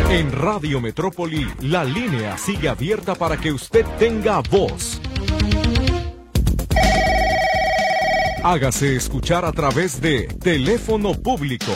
En Radio Metrópoli, la línea sigue abierta para que usted tenga voz. Hágase escuchar a través de teléfono público.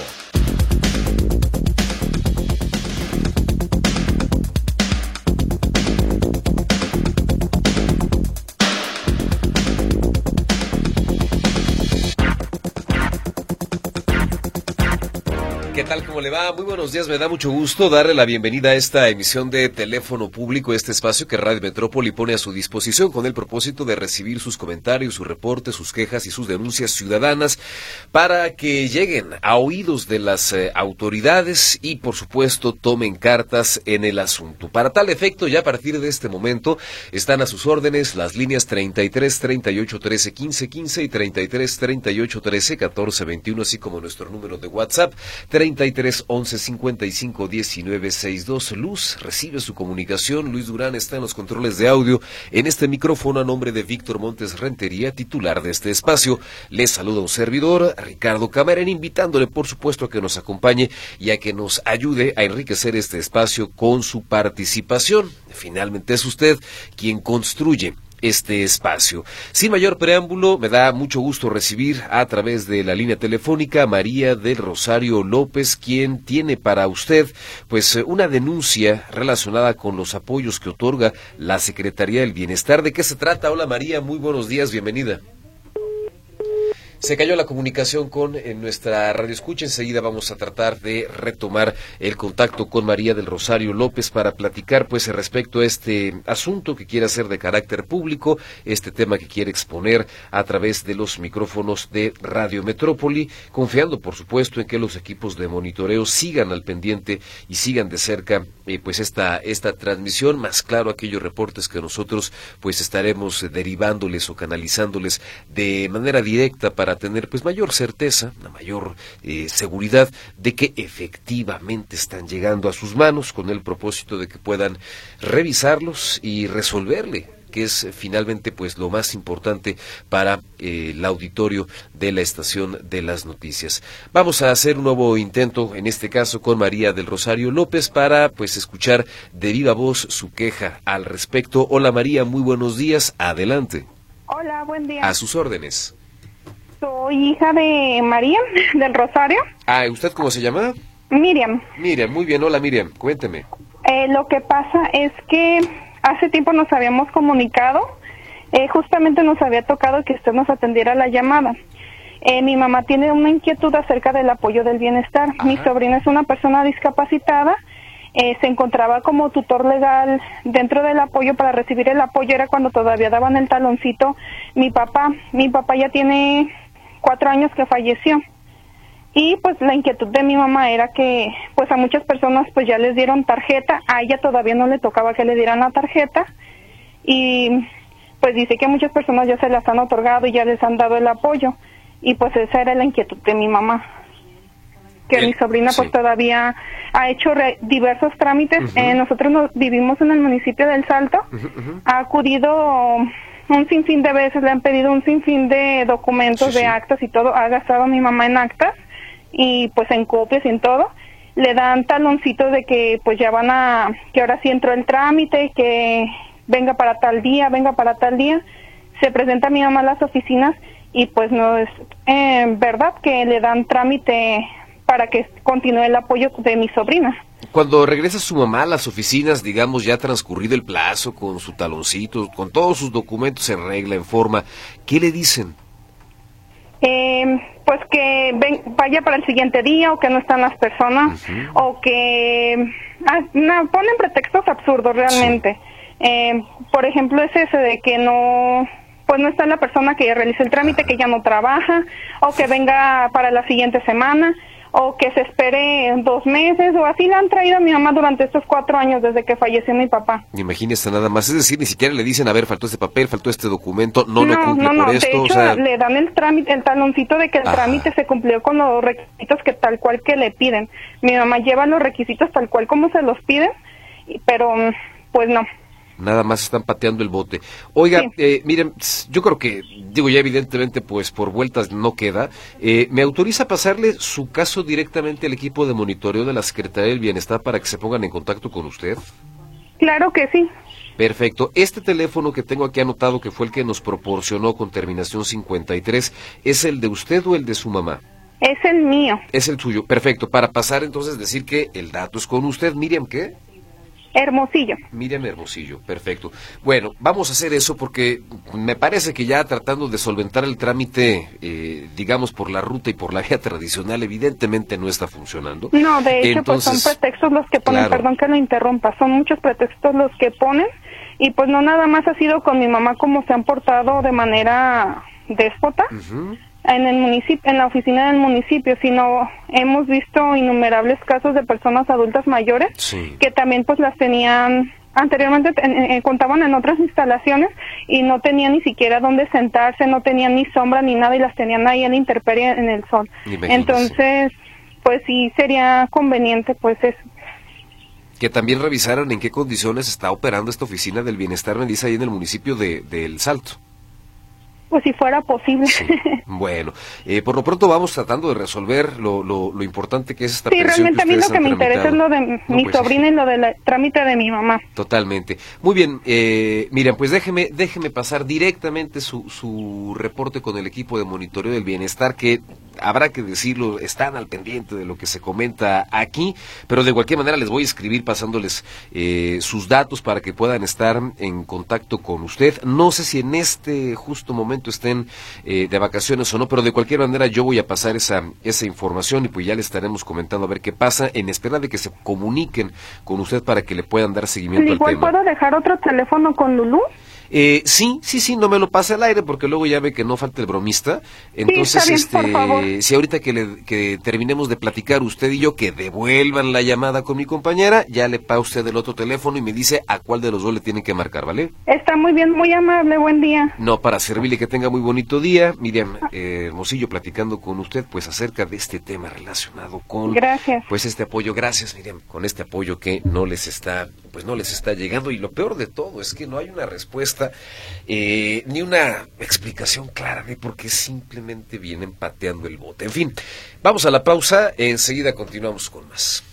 ¿Qué tal? ¿Cómo le va? Muy buenos días, me da mucho gusto darle la bienvenida a esta emisión de Teléfono Público, este espacio que Radio Metrópoli pone a su disposición con el propósito de recibir sus comentarios, sus reportes, sus quejas y sus denuncias ciudadanas para que lleguen a oídos de las autoridades y, por supuesto, tomen cartas en el asunto. Para tal efecto, ya a partir de este momento, están a sus órdenes las líneas 33 38 13 15 15 y 33 38 13 14 21, así como nuestro número de WhatsApp 33 11 55 19 62. Luz recibe su comunicación. Luis Durán está en los controles de audio. En este micrófono, a nombre de Víctor Montes Rentería, titular de este espacio, les saluda un servidor, Ricardo Camarena, invitándole, por supuesto, a que nos acompañe y a que nos ayude a enriquecer este espacio con su participación. Finalmente es usted quien construye este espacio. Sin mayor preámbulo, me da mucho gusto recibir a través de la línea telefónica a María del Rosario López, quien tiene para usted pues una denuncia relacionada con los apoyos que otorga la Secretaría del Bienestar. ¿De qué se trata? Hola María, muy buenos días, bienvenida. Se cayó la comunicación con nuestra radio escucha. Enseguida vamos a tratar de retomar el contacto con María del Rosario López para platicar pues respecto a este asunto que quiere hacer de carácter público, este tema que quiere exponer a través de los micrófonos de Radio Metrópoli, confiando por supuesto en que los equipos de monitoreo sigan al pendiente y sigan de cerca pues esta transmisión, más claro aquellos reportes que nosotros pues estaremos derivándoles o canalizándoles de manera directa para tener pues mayor certeza, una mayor seguridad de que efectivamente están llegando a sus manos, con el propósito de que puedan revisarlos y resolverle, que es finalmente pues lo más importante para el auditorio de la estación de las noticias. Vamos a hacer un nuevo intento, en este caso con María del Rosario López, para pues escuchar de viva voz su queja al respecto. Hola María, muy buenos días, adelante. Hola, buen día. A sus órdenes. Soy hija de María del Rosario. Ah, ¿usted cómo se llama? Miriam. Miriam, muy bien, hola Miriam, cuénteme. Lo que pasa es que hace tiempo nos habíamos comunicado, justamente nos había tocado que usted nos atendiera la llamada. Mi mamá tiene una inquietud acerca del apoyo del bienestar. Ajá. Mi sobrina es una persona discapacitada, se encontraba como tutor legal dentro del apoyo. Para recibir el apoyo era cuando todavía daban el taloncito. Mi papá ya tiene 4 años que falleció. Y pues la inquietud de mi mamá era que pues a muchas personas pues ya les dieron tarjeta, a ella todavía no le tocaba que le dieran la tarjeta, y pues dice que a muchas personas ya se las han otorgado y ya les han dado el apoyo, y pues esa era la inquietud de mi mamá, que mi sobrina pues todavía ha hecho diversos trámites. Nosotros vivimos en el municipio del Salto. Ha acudido un sinfín de veces, le han pedido un sinfín de documentos, de actas y todo, ha gastado mi mamá en actas y pues en copias y en todo. Le dan taloncitos de que pues ya que ahora sí entró el trámite, que venga para tal día. Se presenta mi mamá a las oficinas y pues no es verdad que le dan trámite para que continúe el apoyo de mi sobrina. Cuando regresa su mamá a las oficinas, digamos ya transcurrido el plazo, con su taloncito, con todos sus documentos en regla, en forma, ¿qué le dicen? Pues que vaya para el siguiente día, o que no están las personas, o que ponen pretextos absurdos realmente. Sí. Por ejemplo, es ese de que no está la persona que realiza el trámite, que ya no trabaja, o que venga para la siguiente semana, o que se espere 2 meses, o así la han traído a mi mamá durante estos 4 años desde que falleció mi papá. Imagínese nada más, es decir, ni siquiera le dicen, a ver, faltó este papel, faltó este documento, no cumple por esto. De hecho, le dan el trámite, el taloncito de que el trámite se cumplió con los requisitos que tal cual que le piden. Mi mamá lleva los requisitos tal cual como se los piden, pero pues no. nada más están pateando el bote. Oiga, Sí. miren, yo creo que, digo ya evidentemente pues por vueltas no queda, ¿me autoriza pasarle su caso directamente al equipo de monitoreo de la Secretaría del Bienestar para que se pongan en contacto con usted? Claro que sí. Perfecto. Este teléfono que tengo aquí anotado, que fue el que nos proporcionó con terminación 53, ¿es el de usted o el de su mamá? Es el mío. Es el suyo. Perfecto. Para pasar entonces decir que el dato es con usted, Miriam, ¿qué? Hermosillo. Miriam Hermosillo, perfecto. Bueno, vamos a hacer eso porque me parece que ya tratando de solventar el trámite, digamos, por la ruta y por la vía tradicional, evidentemente no está funcionando. No, de hecho, Entonces, pues son pretextos los que ponen, claro. perdón que lo interrumpa, son muchos pretextos los que ponen, y pues no nada más ha sido con mi mamá como se han portado de manera déspota Ujú. en el municipio, en la oficina del municipio, sino hemos visto innumerables casos de personas adultas mayores Sí. que también pues las tenían anteriormente, contaban en otras instalaciones y no tenían ni siquiera dónde sentarse, no tenían ni sombra ni nada y las tenían ahí en la intemperie en el sol. Imagínese. Entonces, pues sí sería conveniente pues eso. Que también revisaran en qué condiciones está operando esta oficina del bienestar, me dice, ahí en el municipio de El Salto. Pues si fuera posible. Sí. Bueno, por lo pronto vamos tratando de resolver lo importante que es esta Sí, pensión realmente a mí ustedes lo que han me interesa es lo de tramitado. mi Pues, sobrina y lo del trámite de mi mamá. totalmente. Muy bien, Miriam, pues déjeme pasar directamente su reporte con el equipo de monitoreo del bienestar, que habrá que decirlo, están al pendiente de lo que se comenta aquí, pero de cualquier manera les voy a escribir pasándoles sus datos para que puedan estar en contacto con usted. No sé si en este justo momento estén de vacaciones o no, pero de cualquier manera yo voy a pasar esa información y pues ya le estaremos comentando a ver qué pasa, en espera de que se comuniquen con usted para que le puedan dar seguimiento al Igual tema. puedo dejar otro teléfono con Lulú. Sí, no me lo pase al aire porque luego ya ve que no falta el bromista. Entonces, está bien, por favor. si ahorita que terminemos de platicar usted y yo, que devuelvan la llamada con mi compañera, ya le paga usted el otro teléfono y me dice a cuál de los dos le tienen que marcar, ¿vale? Está muy bien, muy amable, buen día. No, para servirle, que tenga muy bonito día. Miriam Hermosillo platicando con usted pues acerca de este tema relacionado con Gracias. pues este apoyo. Gracias, Miriam, con este apoyo que no les está llegando, y lo peor de todo es que no hay una respuesta ni una explicación clara de por qué simplemente vienen pateando el bote. En fin, vamos a la pausa, enseguida continuamos con más.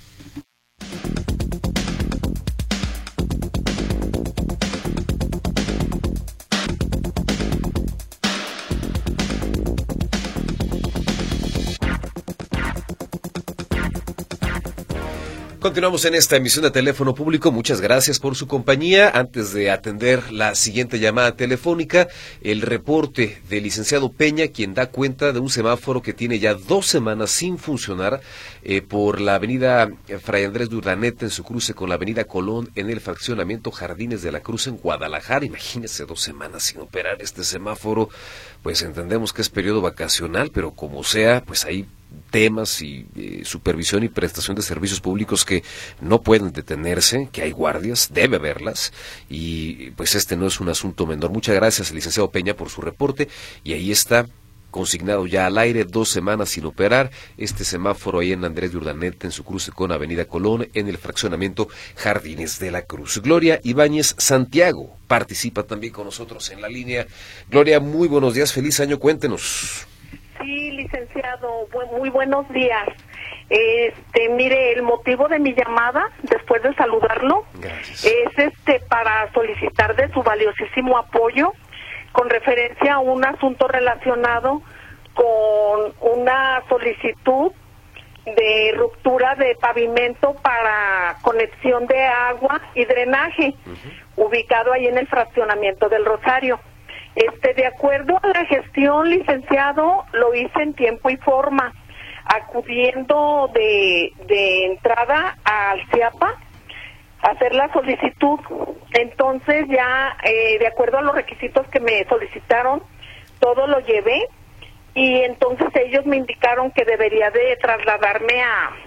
Continuamos en esta emisión de Teléfono Público. Muchas gracias por su compañía. Antes de atender la siguiente llamada telefónica, el reporte del licenciado Peña, quien da cuenta de un semáforo que tiene ya 2 semanas sin funcionar por la avenida Fray Andrés de Urdaneta en su cruce con la avenida Colón en el fraccionamiento Jardines de la Cruz en Guadalajara. Imagínese 2 semanas sin operar este semáforo. Pues entendemos que es periodo vacacional, pero como sea, pues ahí temas y supervisión y prestación de servicios públicos que no pueden detenerse, que hay guardias, debe haberlas, y pues este no es un asunto menor. Muchas gracias, licenciado Peña, por su reporte, y ahí está consignado ya al aire, 2 semanas sin operar este semáforo ahí en Andrés de Urdaneta en su cruce con Avenida Colón en el fraccionamiento Jardines de la Cruz. Gloria Ibáñez Santiago participa también con nosotros en la línea. Gloria, muy buenos días, feliz año, cuéntenos. Sí, licenciado, muy buenos días. Mire, el motivo de mi llamada, después de saludarlo, Gracias. es para solicitar de su valiosísimo apoyo con referencia a un asunto relacionado con una solicitud de ruptura de pavimento para conexión de agua y drenaje, ubicado ahí en el fraccionamiento del Rosario. De acuerdo a la gestión, licenciado, lo hice en tiempo y forma, acudiendo de entrada al CIAPA a hacer la solicitud. Entonces ya, de acuerdo a los requisitos que me solicitaron, todo lo llevé, y entonces ellos me indicaron que debería de trasladarme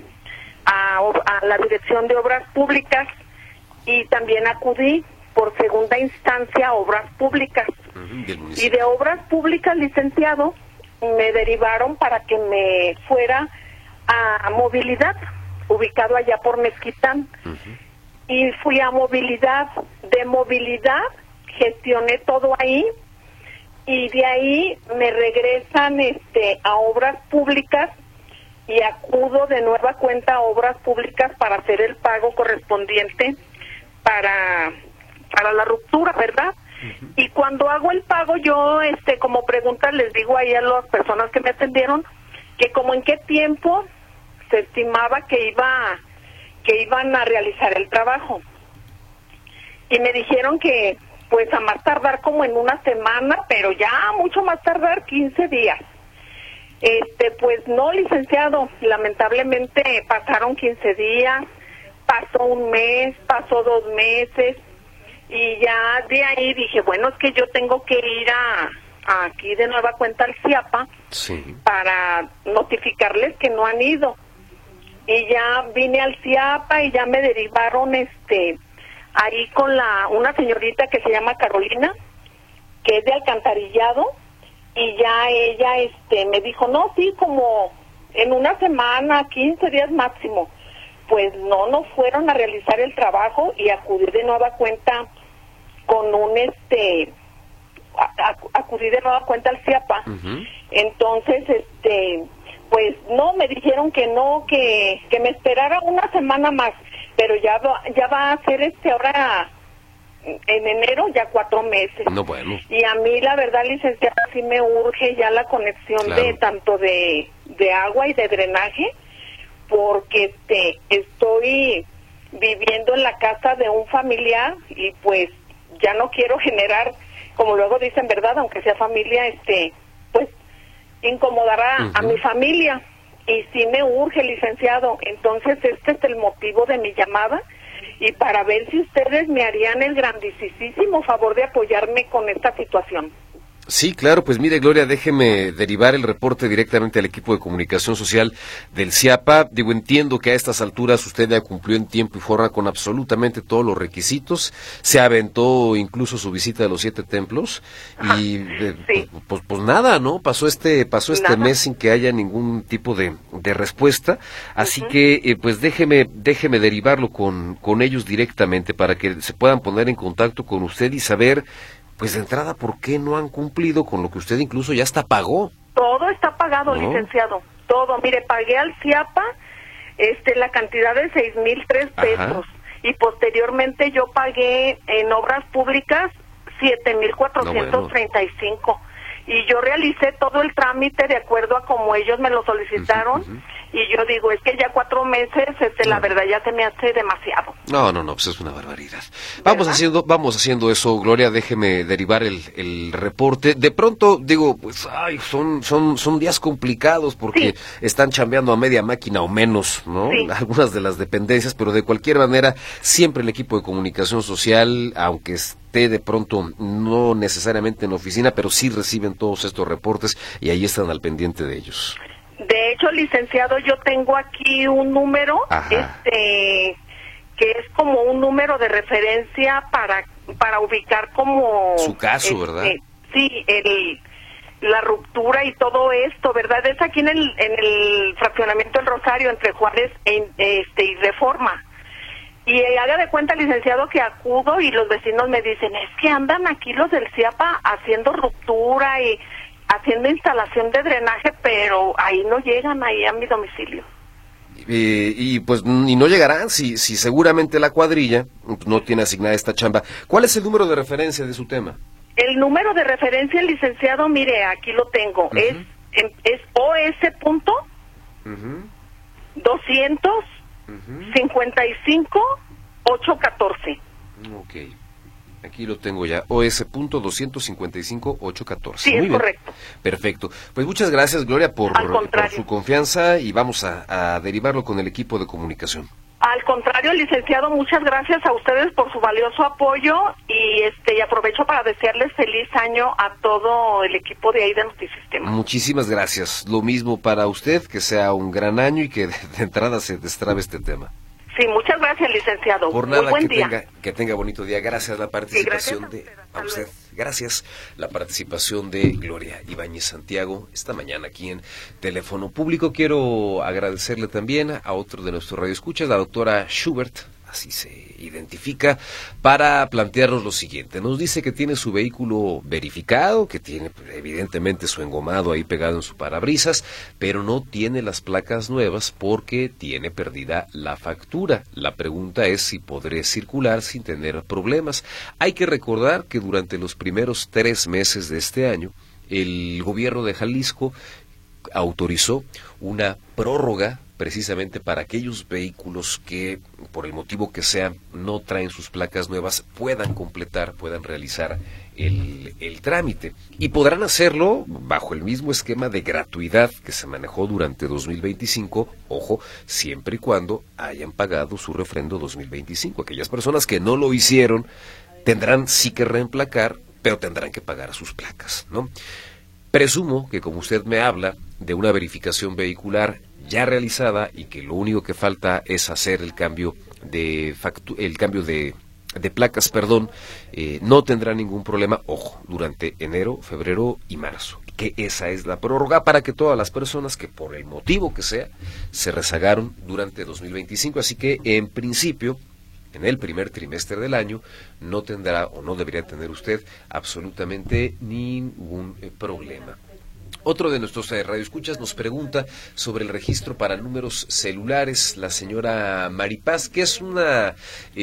a la Dirección de Obras Públicas, y también acudí por segunda instancia a Obras Públicas. Y de Obras Públicas, licenciado, me derivaron para que me fuera a Movilidad, ubicado allá por Mezquitán. y fui a movilidad. De movilidad gestioné todo ahí y de ahí me regresan a obras públicas y acudo de nueva cuenta a obras públicas para hacer el pago correspondiente para la ruptura, ¿verdad? Y cuando hago el pago yo como pregunta les digo ahí a las personas que me atendieron que como en qué tiempo se estimaba que iban a realizar el trabajo. Y me dijeron que pues a más tardar como en una semana, pero ya mucho más tardar 15 días. Pues no, licenciado, lamentablemente pasaron 15 días, pasó un mes, pasó 2 meses, y ya de ahí dije, bueno, es que yo tengo que ir aquí de nueva cuenta al CIAPA Sí. para notificarles que no han ido. Y ya vine al CIAPA y ya me derivaron ahí con una señorita que se llama Carolina, que es de Alcantarillado, y ya ella me dijo, no, sí, como en una semana, 15 días máximo. Pues no fueron a realizar el trabajo y acudí de nueva cuenta con acudí de nueva cuenta al CIAPA. Uh-huh. Entonces, pues no, me dijeron que no, que me esperara una semana más, pero ya va a ser ahora en enero ya 4 meses. No, bueno. Y a mí la verdad, licenciada, sí me urge ya la conexión Claro. tanto de agua y de drenaje, porque estoy viviendo en la casa de un familiar y pues ya no quiero generar, como luego dicen, verdad, aunque sea familia, pues incomodar a mi familia. Y sí me urge, licenciado. Entonces este es el motivo de mi llamada y para ver si ustedes me harían el grandísimo favor de apoyarme con esta situación. Sí, claro, pues mire, Gloria, déjeme derivar el reporte directamente al equipo de comunicación social del CIAPA. Digo, entiendo que a estas alturas usted ya cumplió en tiempo y forma con absolutamente todos los requisitos. Se aventó incluso su visita a los 7 templos y sí. pues nada, ¿no? Pasó este Nada. mes sin que haya ningún tipo de respuesta. Así que, pues déjeme derivarlo con ellos directamente para que se puedan poner en contacto con usted y saber, pues de entrada, ¿por qué no han cumplido con lo que usted incluso ya hasta pagó? Todo está pagado, ¿No? licenciado. Todo. Mire, pagué al CIAPA la cantidad de 6,003 pesos. Ajá. Y posteriormente yo pagué en obras públicas 7,435. Y yo realicé todo el trámite de acuerdo a como ellos me lo solicitaron. Y yo digo, es que ya 4 meses, la verdad ya se me hace demasiado. No, pues es una barbaridad. Vamos haciendo eso, Gloria, déjeme derivar el reporte. De pronto, digo, pues, son días complicados porque están chambeando a media máquina o menos, ¿no? Sí. Algunas de las dependencias, pero de cualquier manera, siempre el equipo de comunicación social, aunque esté de pronto no necesariamente en oficina, pero sí reciben todos estos reportes y ahí están al pendiente de ellos. De hecho, licenciado, yo tengo aquí un número, que es como un número de referencia para ubicar como su caso, ¿verdad? Sí, la ruptura y todo esto, ¿verdad? Es aquí en el fraccionamiento del Rosario, entre Juárez y Reforma. Y haga de cuenta, licenciado, que acudo y los vecinos me dicen, es que andan aquí los del CIAPA haciendo ruptura y haciendo instalación de drenaje, pero ahí no llegan, ahí a mi domicilio. Y no llegarán si seguramente la cuadrilla no tiene asignada esta chamba. ¿Cuál es el número de referencia de su tema? El número de referencia, licenciado, mire, aquí lo tengo, es OS. 255 814. Ok. Aquí lo tengo ya, OS.255-814. Sí, Muy es bien. correcto. Perfecto. Pues muchas gracias, Gloria, por contrario. su confianza y vamos a derivarlo con el equipo de comunicación. Al contrario, licenciado, muchas gracias a ustedes por su valioso apoyo y aprovecho para desearles feliz año a todo el equipo de ahí de Notisistema. Muchísimas gracias. Lo mismo para usted, que sea un gran año y que de entrada se destrabe este tema. Sí, muchas gracias, licenciado. Por nada, muy buen día. Que tenga bonito día. Gracias la participación gracias a usted. Gracias la participación de Gloria Ibáñez Santiago esta mañana aquí en Teléfono Público. Quiero agradecerle también a otro de nuestros radioescuchas, la doctora Schubert, así se identifica, para plantearnos lo siguiente. Nos dice que tiene su vehículo verificado, que tiene evidentemente su engomado ahí pegado en su parabrisas, pero no tiene las placas nuevas porque tiene perdida la factura. La pregunta es si podré circular sin tener problemas. Hay que recordar que durante los primeros 3 meses de este año, el gobierno de Jalisco autorizó una prórroga precisamente para aquellos vehículos que, por el motivo que sea, no traen sus placas nuevas, puedan realizar el trámite. Y podrán hacerlo bajo el mismo esquema de gratuidad que se manejó durante 2025, ojo, siempre y cuando hayan pagado su refrendo 2025. Aquellas personas que no lo hicieron tendrán sí que reemplacar, pero tendrán que pagar sus placas, ¿no? Presumo que como usted me habla de una verificación vehicular ya realizada y que lo único que falta es hacer el cambio de placas, no tendrá ningún problema, ojo, durante enero, febrero y marzo, que esa es la prórroga para que todas las personas que por el motivo que sea se rezagaron durante 2025, así que en principio en el primer trimestre del año no tendrá o no debería tener usted absolutamente ningún problema. Otro de nuestros radioescuchas nos pregunta sobre el registro para números celulares, la señora Maripaz, que es una,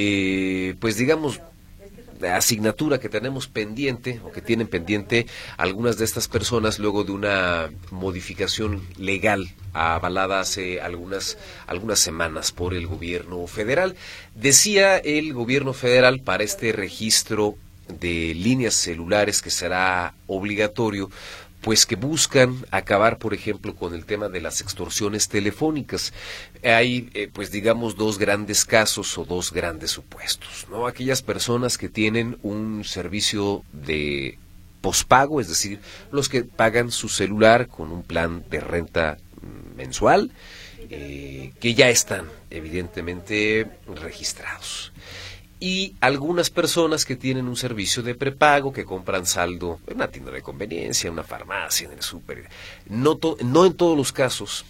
asignatura que tenemos pendiente o que tienen pendiente algunas de estas personas luego de una modificación legal avalada hace algunas semanas por el gobierno federal. Decía el gobierno federal para este registro de líneas celulares que será obligatorio, pues que buscan acabar, por ejemplo, con el tema de las extorsiones telefónicas. Hay, dos grandes casos o dos grandes supuestos, ¿no? Aquellas personas que tienen un servicio de pospago, es decir, los que pagan su celular con un plan de renta mensual, que ya están evidentemente registrados. Y algunas personas que tienen un servicio de prepago, que compran saldo en una tienda de conveniencia, en una farmacia, en el súper. No en todos los casos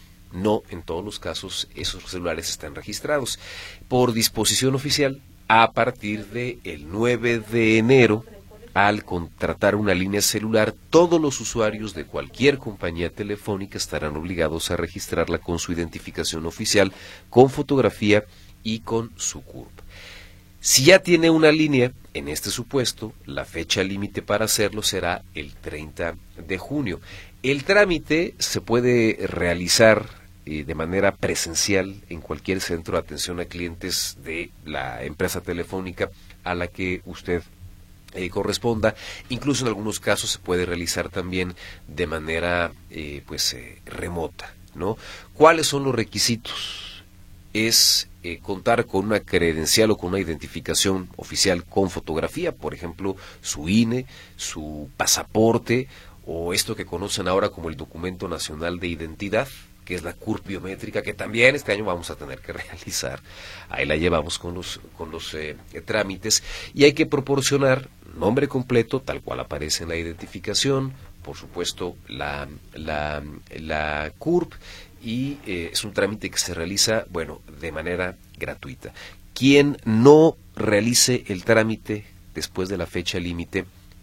esos celulares están registrados. Por disposición oficial, a partir del 9 de enero, al contratar una línea celular, todos los usuarios de cualquier compañía telefónica estarán obligados a registrarla con su identificación oficial, con fotografía y con su CURP. Si ya tiene una línea, en este supuesto, la fecha límite para hacerlo será el 30 de junio. El trámite se puede realizar de manera presencial en cualquier centro de atención a clientes de la empresa telefónica a la que usted corresponda. Incluso en algunos casos se puede realizar también de manera remota, ¿no? ¿Cuáles son los requisitos? Es contar con una credencial o con una identificación oficial con fotografía, por ejemplo, su INE, su pasaporte o esto que conocen ahora como el Documento Nacional de Identidad, que es la CURP biométrica, que también este año vamos a tener que realizar. Ahí la llevamos con los trámites, y hay que proporcionar nombre completo, tal cual aparece en la identificación, por supuesto la CURP, y es un trámite que se realiza, de manera gratuita. Quien no realice el trámite después de la fecha límite,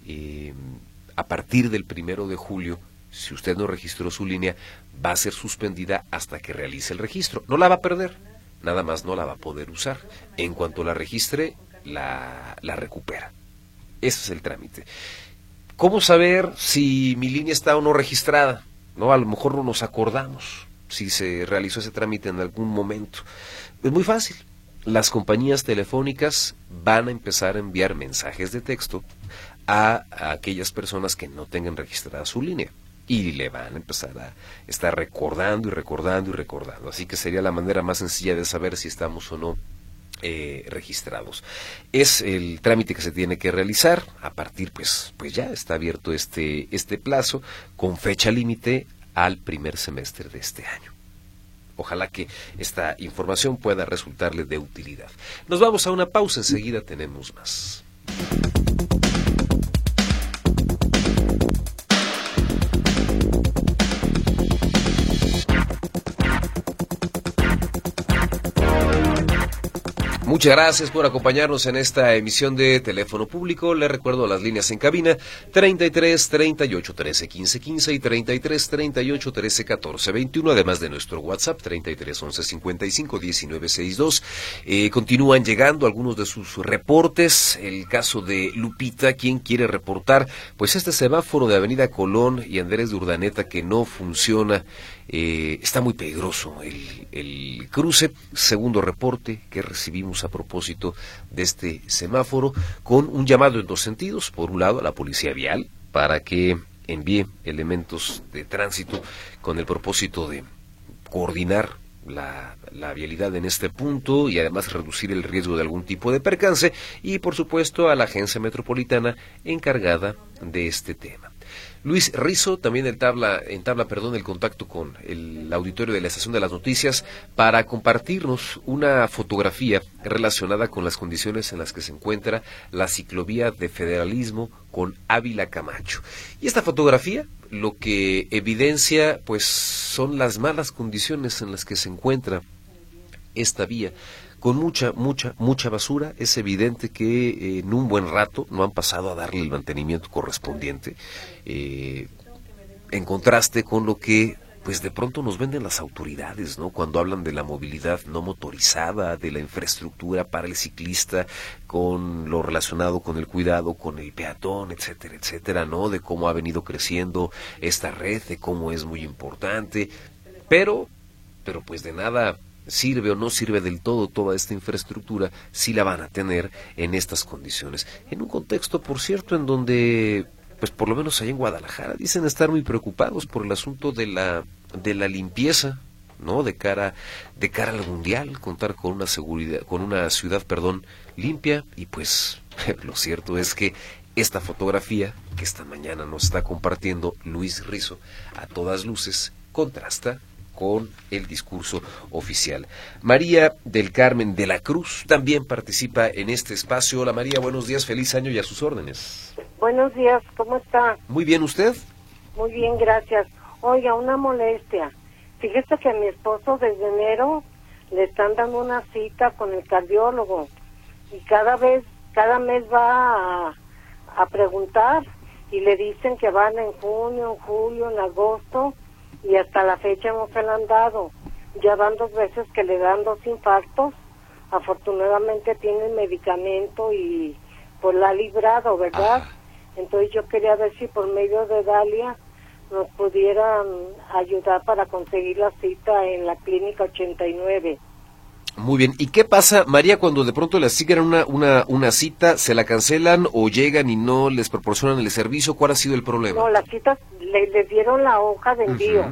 a partir del 1 de julio, si usted no registró su línea, va a ser suspendida hasta que realice el registro. No la va a perder, nada más no la va a poder usar. En cuanto la registre, la recupera. Ese es el trámite. ¿Cómo saber si mi línea está o no registrada? No, a lo mejor no nos acordamos si se realizó ese trámite en algún momento. Es muy fácil. Las compañías telefónicas van a empezar a enviar mensajes de texto a aquellas personas que no tengan registrada su línea, y le van a empezar a estar recordando y recordando y recordando. Así que sería la manera más sencilla de saber si estamos o no registrados. Es el trámite que se tiene que realizar a partir, pues ya está abierto este plazo con fecha límite al primer semestre de este año. Ojalá que esta información pueda resultarle de utilidad. Nos vamos a una pausa, enseguida tenemos más. Muchas gracias por acompañarnos en esta emisión de Teléfono Público. Les recuerdo las líneas en cabina 33 38 13 15 15 y 33 38 13 14 21, además de nuestro WhatsApp 33 11 55 19 62. Continúan llegando algunos de sus reportes. El caso de Lupita, quien quiere reportar pues este semáforo de Avenida Colón y Andrés de Urdaneta que no funciona. Está muy peligroso el cruce. Segundo reporte que recibimos a propósito de este semáforo, con un llamado en dos sentidos. Por un lado, a la policía vial para que envíe elementos de tránsito con el propósito de coordinar la vialidad en este punto y además reducir el riesgo de algún tipo de percance, y por supuesto a la agencia metropolitana encargada de este tema. Luis Rizo también entabla el contacto con el auditorio de la Estación de las Noticias para compartirnos una fotografía relacionada con las condiciones en las que se encuentra la ciclovía de Federalismo con Ávila Camacho. Y esta fotografía lo que evidencia pues son las malas condiciones en las que se encuentra esta vía, con mucha basura. Es evidente que en un buen rato no han pasado a darle el mantenimiento correspondiente, en contraste con lo que pues de pronto nos venden las autoridades, ¿no? Cuando hablan de la movilidad no motorizada, de la infraestructura para el ciclista, con lo relacionado con el cuidado con el peatón, etcétera, ¿no? De cómo ha venido creciendo esta red, de cómo es muy importante, pero pues de nada sirve o no sirve del todo toda esta infraestructura si la van a tener en estas condiciones. En un contexto, por cierto, en donde, pues por lo menos allá en Guadalajara, dicen estar muy preocupados por el asunto de la limpieza, ¿no? De cara al Mundial, contar con una ciudad limpia, y pues lo cierto es que esta fotografía que esta mañana nos está compartiendo Luis Rizo, a todas luces contrasta con el discurso oficial. María del Carmen de la Cruz también participa en este espacio. Hola María, buenos días, feliz año y a sus órdenes. Buenos días, ¿cómo está? Muy bien, ¿usted? Muy bien, gracias. Oiga, una molestia. Fíjese que a mi esposo desde enero le están dando una cita con el cardiólogo y cada mes va a preguntar y le dicen que van en junio, en julio, en agosto, y hasta la fecha no se la han dado. Ya van 2 veces que le dan 2 infartos. Afortunadamente tiene medicamento y pues la ha librado, ¿verdad? Entonces yo quería ver si por medio de Dalia nos pudieran ayudar para conseguir la cita en la clínica 89. Muy bien, ¿y qué pasa, María, cuando de pronto les asignan una cita, se la cancelan o llegan y no les proporcionan el servicio? ¿Cuál ha sido el problema? No, las citas le dieron la hoja de envío,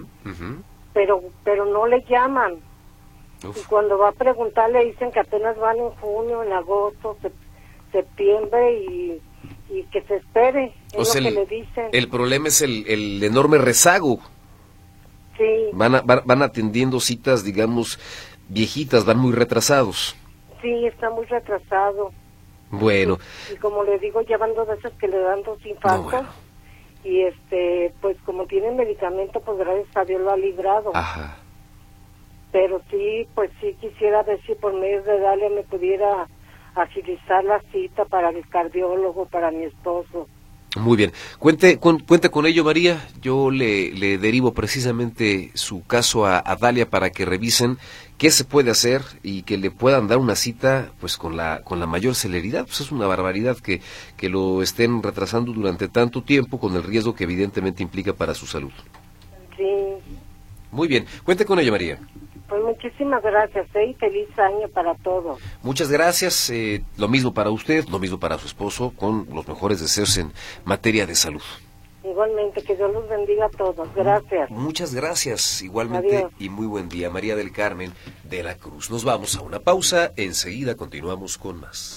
pero no le llaman. Uf. Y cuando va a preguntar le dicen que apenas van en junio, en agosto, septiembre y que se espere, es lo que le dicen. El problema es el enorme rezago. Sí. Van atendiendo citas, digamos, viejitas, van muy retrasados. Sí, está muy retrasado. Bueno. Y como le digo, ya van 2 veces que le dan 2 infartos. No, bueno. Y pues como tiene medicamento, pues gracias a Dios lo ha librado. Ajá. Pero sí, pues sí quisiera ver si por medio de Dalia me pudiera agilizar la cita para el cardiólogo, para mi esposo. Muy bien, cuente con ello, María. Yo le derivo precisamente su caso a Dalia para que revisen qué se puede hacer y que le puedan dar una cita pues con la mayor celeridad. Pues es una barbaridad que lo estén retrasando durante tanto tiempo, con el riesgo que evidentemente implica para su salud. Sí. Muy bien, cuente con ello, María. Pues muchísimas gracias, y feliz año para todos. Muchas gracias, lo mismo para usted, lo mismo para su esposo, con los mejores deseos en materia de salud. Igualmente, que Dios los bendiga a todos, gracias. Muchas gracias, igualmente. Adiós. Y muy buen día, María del Carmen de la Cruz. Nos vamos a una pausa, enseguida continuamos con más.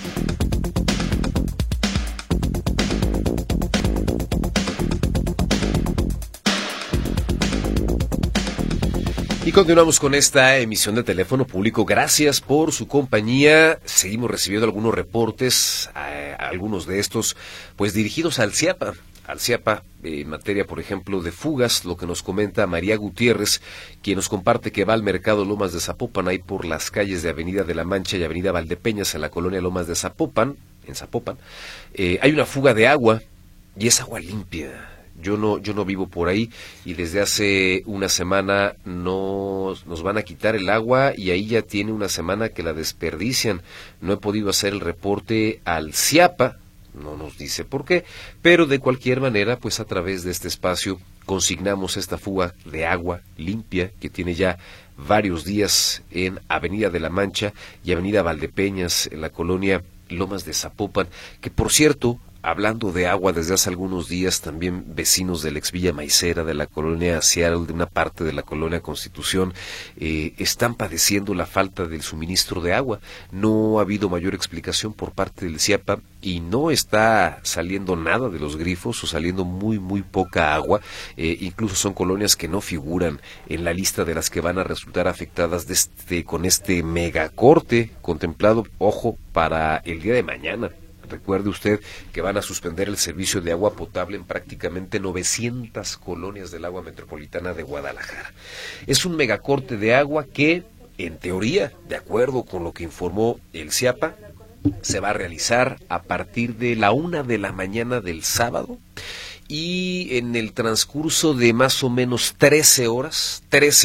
Y continuamos con esta emisión de Teléfono Público. Gracias por su compañía. Seguimos recibiendo algunos reportes, algunos de estos pues dirigidos al CIAPA, al CIAPA en materia, por ejemplo, de fugas, lo que nos comenta María Gutiérrez, quien nos comparte que va al mercado Lomas de Zapopan, ahí por las calles de Avenida de la Mancha y Avenida Valdepeñas, en la colonia Lomas de Zapopan, en Zapopan, hay una fuga de agua, y es agua limpia. Yo no vivo por ahí, y desde hace una semana nos van a quitar el agua, y ahí ya tiene una semana que la desperdician. No he podido hacer el reporte al CIAPA, no nos dice por qué, pero de cualquier manera, pues a través de este espacio consignamos esta fuga de agua limpia que tiene ya varios días en Avenida de la Mancha y Avenida Valdepeñas, en la colonia Lomas de Zapopan, que por cierto, hablando de agua, desde hace algunos días también vecinos del ex Villa Maicera, de la colonia Seattle, de una parte de la colonia Constitución, están padeciendo la falta del suministro de agua. No ha habido mayor explicación por parte del CIAPA y no está saliendo nada de los grifos, o saliendo muy poca agua. Incluso son colonias que no figuran en la lista de las que van a resultar afectadas con este megacorte contemplado, ojo, para el día de mañana. Recuerde usted que van a suspender el servicio de agua potable en prácticamente 900 colonias del agua metropolitana de Guadalajara. Es un megacorte de agua que, en teoría, de acuerdo con lo que informó el CIAPA, se va a realizar a partir de la 1 de la mañana del sábado, y en el transcurso de más o menos 13 horas,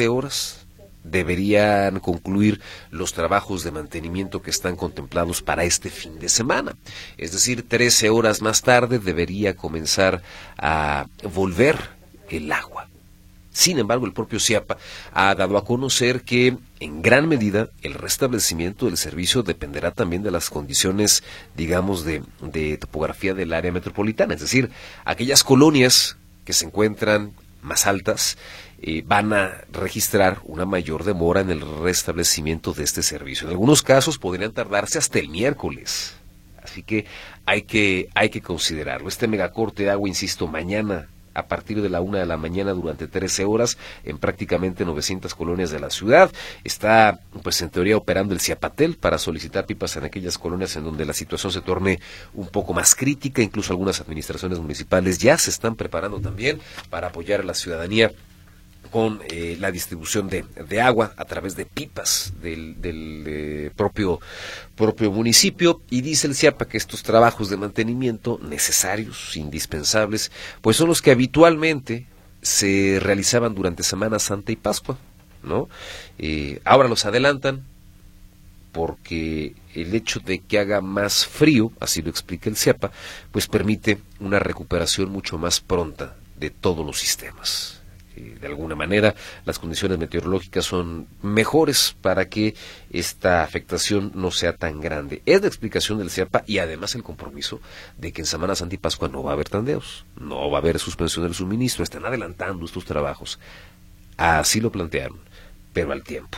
deberían concluir los trabajos de mantenimiento que están contemplados para este fin de semana. Es decir, 13 horas más tarde debería comenzar a volver el agua. Sin embargo, el propio CIAPA ha dado a conocer que en gran medida el restablecimiento del servicio dependerá también de las condiciones, digamos, de topografía del área metropolitana. Es decir, aquellas colonias que se encuentran más altas van a registrar una mayor demora en el restablecimiento de este servicio. En algunos casos podrían tardarse hasta el miércoles. Así que hay que considerarlo. Este megacorte de agua, insisto, mañana a partir de la 1 de la mañana durante 13 horas en prácticamente 900 colonias de la ciudad. Está, pues en teoría, operando el Ciapatel para solicitar pipas en aquellas colonias en donde la situación se torne un poco más crítica. Incluso algunas administraciones municipales ya se están preparando también para apoyar a la ciudadanía con la distribución de agua a través de pipas del propio municipio. Y dice el CIAPA que estos trabajos de mantenimiento necesarios, indispensables, pues son los que habitualmente se realizaban durante Semana Santa y Pascua, ¿no? Ahora los adelantan porque el hecho de que haga más frío, así lo explica el CIAPA, pues permite una recuperación mucho más pronta de todos los sistemas. De alguna manera las condiciones meteorológicas son mejores para que esta afectación no sea tan grande. Es la explicación del CIAPA y además el compromiso de que en Semana Santa y Pascua no va a haber tandeos, no va a haber suspensión del suministro, están adelantando estos trabajos. Así lo plantearon, pero al tiempo.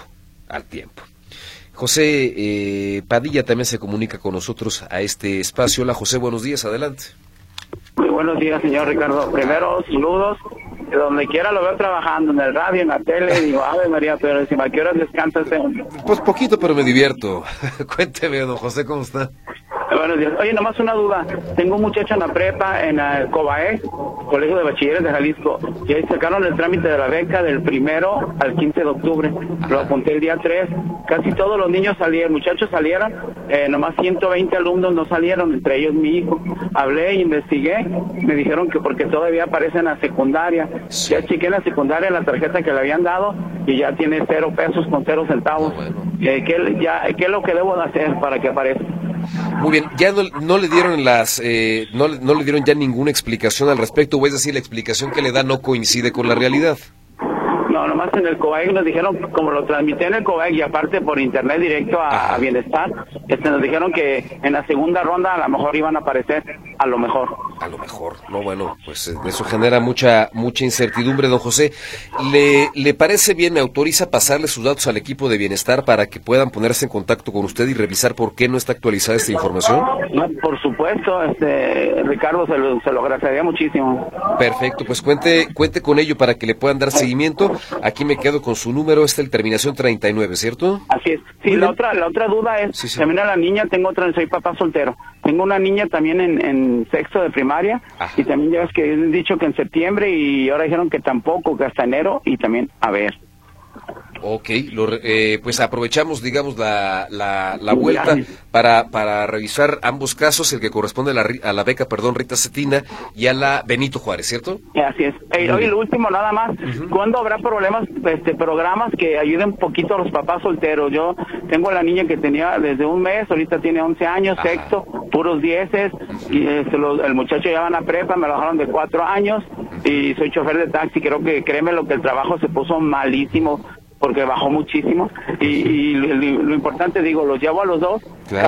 José Padilla también se comunica con nosotros a este espacio. Hola José, buenos días, adelante. Muy buenos días, señor Ricardo. Primero, saludos. De donde quiera lo veo trabajando, en el radio, en la tele, digo, Ave María, pero encima, ¿a qué horas descansa ese hombre? Pues poquito, pero me divierto. Cuénteme, don José, ¿cómo está? Buenos días. Oye, nomás una duda. Tengo un muchacho en la prepa, en el COBAE, Colegio de Bachilleres de Jalisco, y ahí sacaron el trámite de la beca del 1 al 15 de octubre. Lo apunté el día 3. Casi todos los niños salieron, muchachos salieron, nomás 120 alumnos no salieron, entre ellos mi hijo. Hablé, investigué, me dijeron que porque todavía aparece en la secundaria. Sí. Ya chequé en la secundaria la tarjeta que le habían dado y ya tiene 0 pesos con 0 centavos. Bueno. ¿Qué es lo que debo de hacer para que aparezca? Muy bien, ya no le dieron no le dieron ya ninguna explicación al respecto, o es decir, la explicación que le da no coincide con la realidad. No, nomás en el COBAEC nos dijeron, como lo transmití en el COBAEC y aparte por internet directo a Bienestar, nos dijeron que en la segunda ronda a lo mejor iban a aparecer, a lo mejor. No, bueno, pues eso genera mucha incertidumbre, don José. ¿Le parece bien, me autoriza pasarle sus datos al equipo de Bienestar para que puedan ponerse en contacto con usted y revisar por qué no está actualizada esta información? No, por supuesto, Ricardo, se lo agradecería muchísimo. Perfecto, pues cuente con ello para que le puedan dar seguimiento. Aquí me quedo con su número, el terminación 39, ¿cierto? Así es. Sí, la otra duda es, también a la niña tengo otra, soy papá soltero. Tengo una niña también en sexto de primaria. Ajá. Y también ya ves que han dicho que en septiembre y ahora dijeron que tampoco, que hasta enero y también a ver. Ok, pues aprovechamos, digamos, la vuelta para revisar ambos casos, el que corresponde a la beca, Rita Cetina, y a la Benito Juárez, ¿cierto? Así es. Hoy lo último nada más, ¿cuándo habrá programas que ayuden un poquito a los papás solteros? Yo tengo a la niña que tenía desde un mes, ahorita tiene 11 años, ajá, sexto, puros 10, y el muchacho ya va a la prepa, me lo dejaron de 4 años, y soy chofer de taxi, creo que, créeme lo que el trabajo se puso malísimo, porque bajó muchísimo, y lo importante, digo, los llevo a los dos, claro.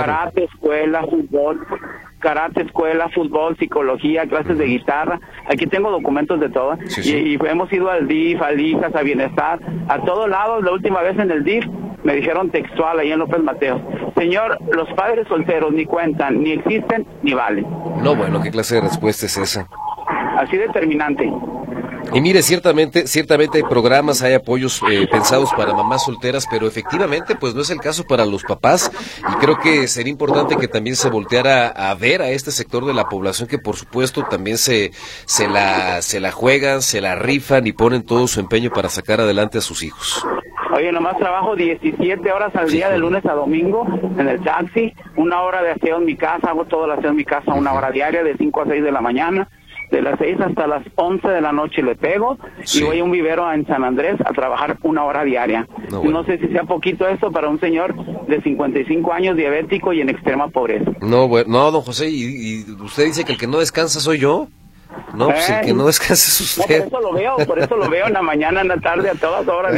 Karate, escuela, fútbol, psicología, clases de guitarra, aquí tengo documentos de todo, sí, sí. Y hemos ido al DIF, al IJAS, a Bienestar, a todos lados. La última vez en el DIF me dijeron textual, ahí en López Mateos: señor, los padres solteros ni cuentan, ni existen, ni valen. No, bueno, ¿qué clase de respuesta es esa? Así determinante. Y mire, ciertamente hay programas, hay apoyos pensados para mamás solteras, pero efectivamente pues no es el caso para los papás, y creo que sería importante que también se volteara a ver a este sector de la población que por supuesto también se la juegan, se la rifan y ponen todo su empeño para sacar adelante a sus hijos. Oye, nomás trabajo 17 horas al día, de lunes a domingo, en el taxi, 1 hora de aseo en mi casa, hago todo el aseo en mi casa, 1 hora diaria, de 5 a 6 de la mañana. De las 6 hasta las 11 de la noche le pego, sí. Y voy a un vivero en San Andrés a trabajar 1 hora diaria. No sé si sea poquito esto para un señor de 55 años, diabético y en extrema pobreza. No, don José, ¿y usted dice que el que no descansa soy yo? No, pues el que no descansa es usted. No, por eso lo veo en la mañana, en la tarde, a todas horas.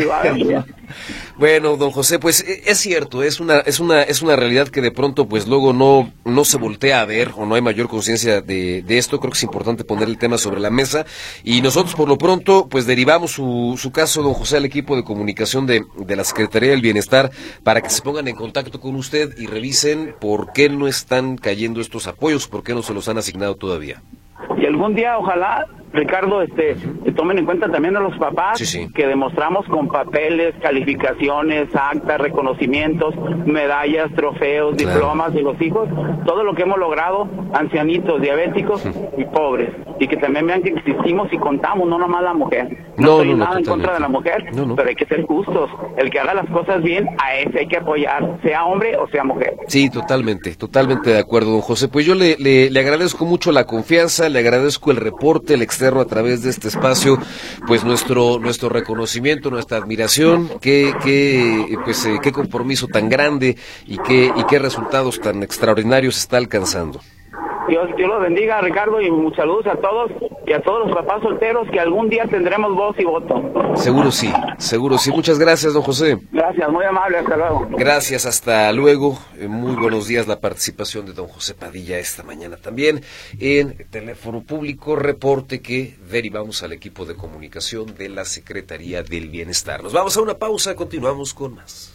Bueno, don José, pues es cierto, es una realidad que de pronto pues luego no se voltea a ver, o no hay mayor conciencia de esto. Creo que es importante poner el tema sobre la mesa, y nosotros por lo pronto pues derivamos su caso, don José, al equipo de comunicación de la Secretaría del Bienestar para que se pongan en contacto con usted y revisen por qué no están cayendo estos apoyos, por qué no se los han asignado todavía. Y algún día, ojalá, Ricardo, tomen en cuenta también a los papás, sí. Que demostramos con papeles, calificaciones, actas, reconocimientos, medallas, trofeos, claro. Diplomas de los hijos, todo lo que hemos logrado, ancianitos, diabéticos y pobres, y que también vean que existimos y contamos, no nomás la mujer. No estoy nada en contra de la mujer, pero hay que ser justos. El que haga las cosas bien, a ese hay que apoyar, sea hombre o sea mujer. Sí, totalmente de acuerdo, don José. Pues yo le agradezco mucho la confianza, le agradezco el reporte, el externo a través de este espacio, pues nuestro reconocimiento, nuestra admiración, qué compromiso tan grande y qué resultados tan extraordinarios está alcanzando. Dios los bendiga, Ricardo, y muchos saludos a todos y a todos los papás solteros, que algún día tendremos voz y voto. Seguro sí. Muchas gracias, don José. Gracias, muy amable, hasta luego. Gracias, hasta luego. Muy buenos días, la participación de don José Padilla esta mañana también en Teléfono Público, reporte que derivamos al equipo de comunicación de la Secretaría del Bienestar. Nos vamos a una pausa, continuamos con más.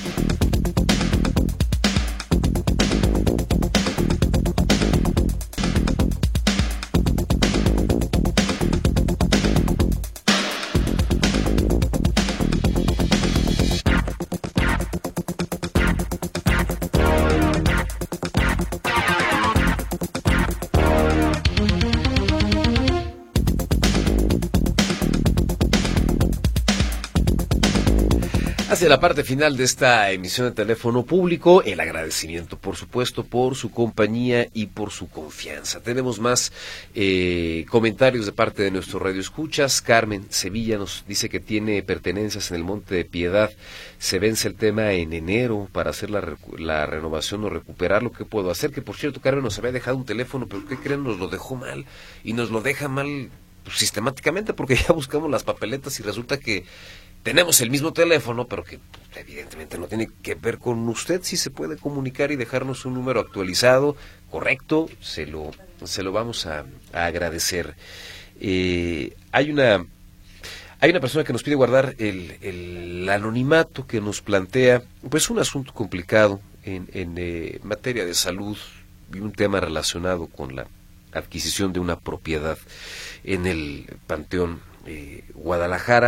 Hacia la parte final de esta emisión de Teléfono Público, el agradecimiento, por supuesto, por su compañía y por su confianza. Tenemos más comentarios de parte de nuestro radioescuchas. Carmen Sevilla nos dice que tiene pertenencias en el Monte de Piedad. Se vence el tema en enero para hacer la renovación o recuperarlo. ¿Qué puedo hacer? Que, por cierto, Carmen nos había dejado un teléfono, pero ¿qué creen? Nos lo dejó mal, y nos lo deja mal pues, sistemáticamente, porque ya buscamos las papeletas y resulta que tenemos el mismo teléfono, pero que evidentemente no tiene que ver con usted. Si se puede comunicar y dejarnos un número actualizado, correcto, se lo vamos a agradecer. Hay una persona que nos pide guardar el anonimato, que nos plantea pues un asunto complicado en materia de salud y un tema relacionado con la adquisición de una propiedad en el Panteón Guadalajara.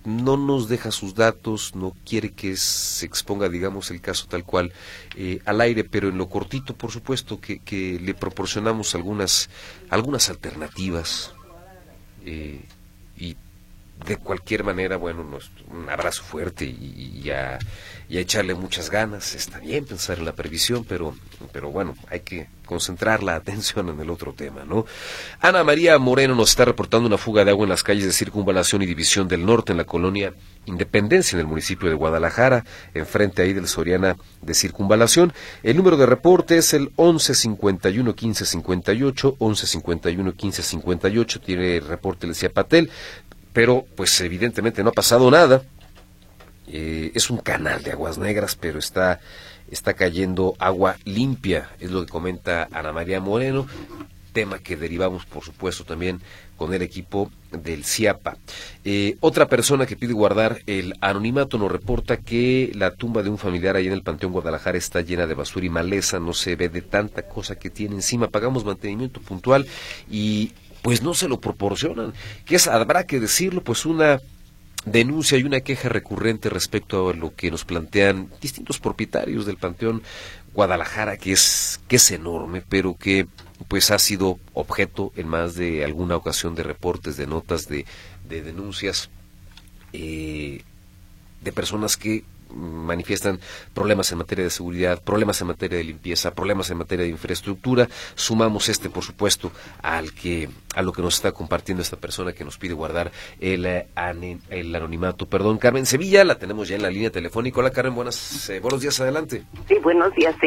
no nos deja sus datos, no quiere que se exponga, digamos, el caso tal cual al aire, pero en lo cortito, por supuesto, que le proporcionamos algunas alternativas y de cualquier manera, bueno, un abrazo fuerte y a echarle muchas ganas. Está bien pensar en la previsión, pero bueno, hay que concentrar la atención en el otro tema, ¿no? Ana María Moreno nos está reportando una fuga de agua en las calles de Circunvalación y División del Norte en la colonia Independencia, en el municipio de Guadalajara, enfrente ahí del Soriana de Circunvalación. El número de reporte es el 11 51 15 58, 11 51 15 58, tiene reporte el Ciapatel, pero pues evidentemente no ha pasado nada. Es un canal de aguas negras, pero está cayendo agua limpia, es lo que comenta Ana María Moreno, tema que derivamos, por supuesto, también con el equipo del CIAPA. Otra persona que pide guardar el anonimato nos reporta que la tumba de un familiar ahí en el Panteón Guadalajara está llena de basura y maleza, no se ve de tanta cosa que tiene encima. Pagamos mantenimiento puntual y pues no se lo proporcionan, que habrá que decirlo, pues una denuncia y una queja recurrente respecto a lo que nos plantean distintos propietarios del Panteón Guadalajara, que es enorme, pero que pues ha sido objeto en más de alguna ocasión de reportes, de notas, de denuncias de personas que manifiestan problemas en materia de seguridad, problemas en materia de limpieza, problemas en materia de infraestructura. Sumamos por supuesto, a lo que nos está compartiendo esta persona que nos pide guardar el anonimato. Perdón, Carmen Sevilla, la tenemos ya en la línea telefónica. Hola, Carmen, buenos días, adelante. Sí, buenos días,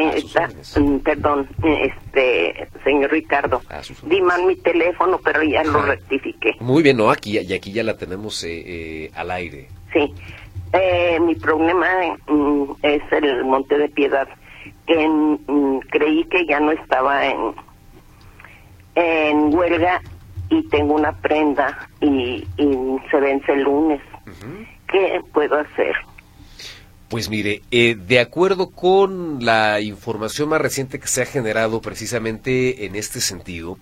señor Ricardo. Di mal mi teléfono, pero ya lo rectifiqué. Muy bien, no, aquí ya la tenemos al aire. Sí. Mi problema es el Monte de Piedad, que creí que ya no estaba en huelga y tengo una prenda y se vence el lunes. Uh-huh. ¿Qué puedo hacer? Pues mire, de acuerdo con la información más reciente que se ha generado precisamente en este sentido,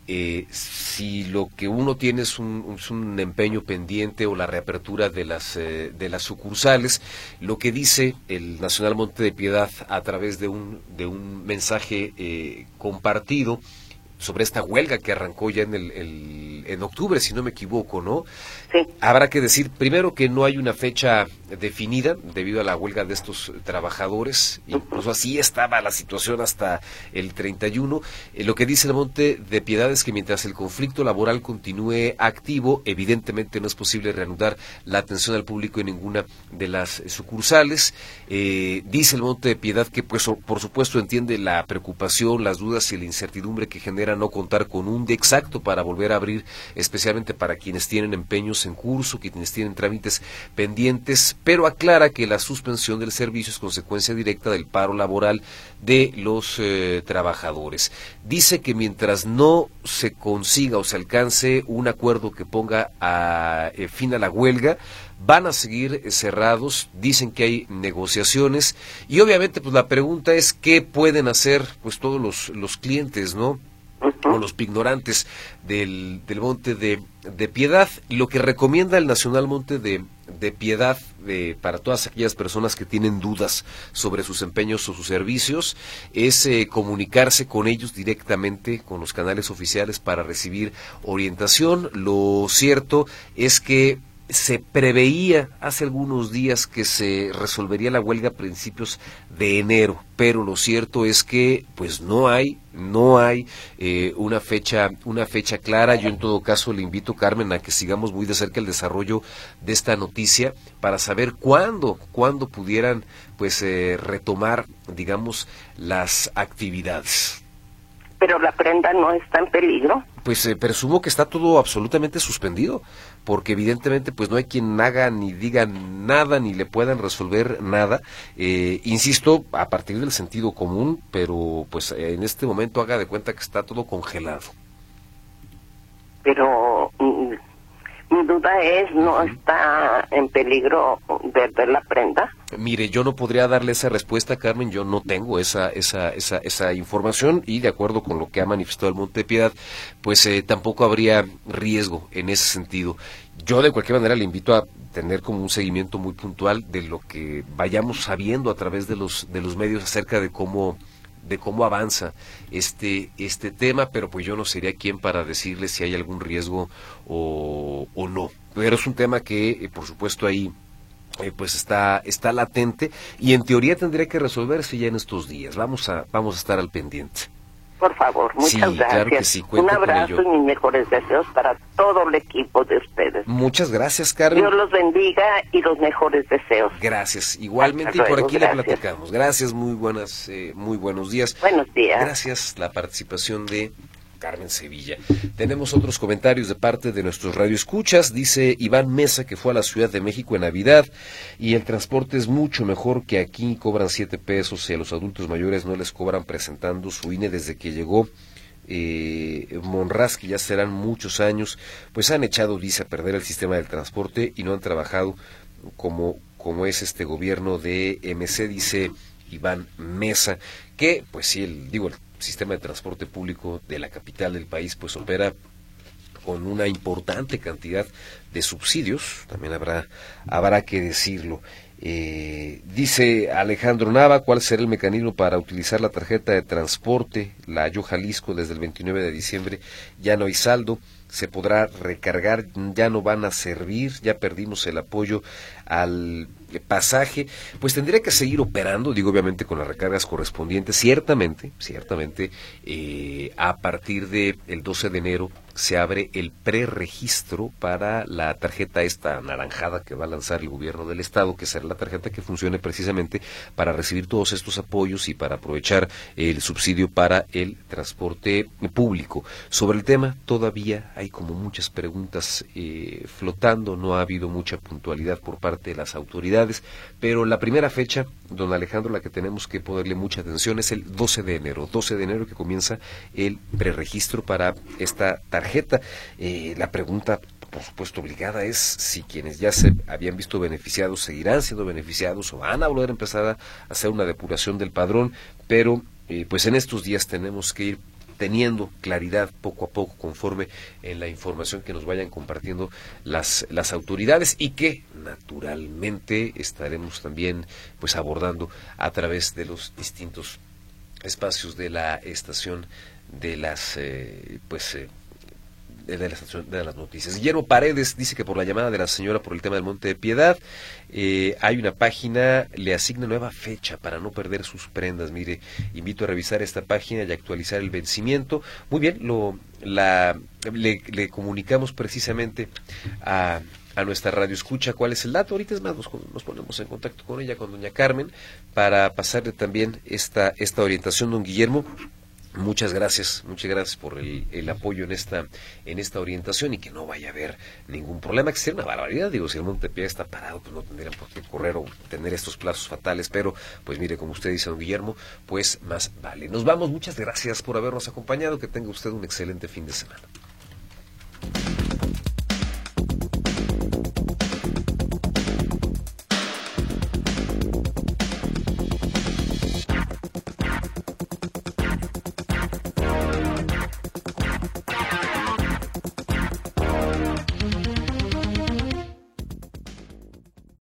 si lo que uno tiene es un empeño pendiente o la reapertura de las sucursales, lo que dice el Nacional Monte de Piedad a través de un mensaje compartido sobre esta huelga que arrancó ya en octubre, si no me equivoco, ¿no? Sí. Habrá que decir primero que no hay una fecha definida debido a la huelga de estos trabajadores, incluso así estaba la situación hasta el 31. Lo que dice el Monte de Piedad es que mientras el conflicto laboral continúe activo, evidentemente no es posible reanudar la atención al público en ninguna de las sucursales. Dice el Monte de Piedad que pues por supuesto entiende la preocupación, las dudas y la incertidumbre que genera no contar con un día exacto para volver a abrir, especialmente para quienes tienen empeños en curso, quienes tienen trámites pendientes, pero aclara que la suspensión del servicio es consecuencia directa del paro laboral de los trabajadores. Dice que mientras no se consiga o se alcance un acuerdo que ponga fin a la huelga, van a seguir cerrados. Dicen que hay negociaciones y obviamente pues la pregunta es qué pueden hacer pues todos los clientes, ¿no? O los pignorantes del Monte de Piedad. Lo que recomienda el Nacional Monte de Piedad para todas aquellas personas que tienen dudas sobre sus empeños o sus servicios es comunicarse con ellos directamente, con los canales oficiales para recibir orientación. Lo cierto es que se preveía hace algunos días que se resolvería la huelga a principios de enero, pero lo cierto es que pues no hay una fecha clara. Yo en todo caso le invito, Carmen, a que sigamos muy de cerca el desarrollo de esta noticia para saber cuándo pudieran pues retomar, digamos, las actividades. ¿Pero la prenda no está en peligro? Pues presumo que está todo absolutamente suspendido, porque evidentemente pues no hay quien haga ni diga nada, ni le puedan resolver nada. Insisto, a partir del sentido común, pero pues en este momento haga de cuenta que está todo congelado. Pero mi duda pregunta es, ¿no está en peligro perder la prenda? Mire, yo no podría darle esa respuesta, Carmen, yo no tengo esa información y de acuerdo con lo que ha manifestado el Monte de Piedad, pues tampoco habría riesgo en ese sentido. Yo de cualquier manera le invito a tener como un seguimiento muy puntual de lo que vayamos sabiendo a través de los medios acerca de cómo avanza este tema, pero pues yo no sería quien para decirle si hay algún riesgo o no. Pero es un tema que, por supuesto, ahí pues está latente y en teoría tendría que resolverse ya en estos días. Vamos a estar al pendiente. Por favor, muchas gracias. Claro que sí, un abrazo y mis mejores deseos para todo el equipo de ustedes. Muchas gracias, Carmen. Dios los bendiga y los mejores deseos. Gracias, igualmente, y por aquí le platicamos. Gracias, muy buenos días. Buenos días. Gracias, la participación de Carmen Sevilla. Tenemos otros comentarios de parte de nuestros radioescuchas. Dice Iván Mesa que fue a la Ciudad de México en Navidad y el transporte es mucho mejor que aquí, cobran 7 pesos y a los adultos mayores no les cobran presentando su INE desde que llegó Monraz, que ya serán muchos años, pues han echado, dice, a perder el sistema del transporte y no han trabajado como es este gobierno de MC, dice Iván Mesa, que pues sí, el sistema de transporte público de la capital del país pues opera con una importante cantidad de subsidios, también habrá que decirlo. Dice Alejandro Nava, ¿cuál será el mecanismo para utilizar la tarjeta de transporte? La Yo Jalisco desde el 29 de diciembre ya no hay saldo, se podrá recargar, ya no van a servir, ya perdimos el apoyo al pasaje, pues tendría que seguir operando, digo obviamente con las recargas correspondientes, ciertamente, a partir del 12 de enero se abre el preregistro para la tarjeta esta anaranjada que va a lanzar el gobierno del estado, que será la tarjeta que funcione precisamente para recibir todos estos apoyos y para aprovechar el subsidio para el transporte público. Sobre el tema todavía hay como muchas preguntas flotando, no ha habido mucha puntualidad por parte de las autoridades, pero la primera fecha, don Alejandro, la que tenemos que ponerle mucha atención es el 12 de enero que comienza el preregistro para esta tarjeta. La pregunta, por supuesto, obligada es si quienes ya se habían visto beneficiados seguirán siendo beneficiados o van a volver a empezar a hacer una depuración del padrón, pero pues en estos días tenemos que ir teniendo claridad poco a poco conforme en la información que nos vayan compartiendo las autoridades y que naturalmente estaremos también pues abordando a través de los distintos espacios de la estación de las de las noticias. Guillermo Paredes dice que por la llamada de la señora por el tema del Monte de Piedad, hay una página, le asigna nueva fecha para no perder sus prendas. Mire, invito a revisar esta página y actualizar el vencimiento. Muy bien, le comunicamos precisamente a nuestra radio escucha cuál es el dato. Ahorita es más, nos ponemos en contacto con ella, con doña Carmen, para pasarle también esta orientación, don Guillermo. Muchas gracias por el apoyo en esta orientación y que no vaya a haber ningún problema, que sea una barbaridad. Digo, si el Monte de Piedad está parado, pues no tendrían por qué correr o tener estos plazos fatales, pero pues mire, como usted dice, don Guillermo, pues más vale. Nos vamos, muchas gracias por habernos acompañado, que tenga usted un excelente fin de semana.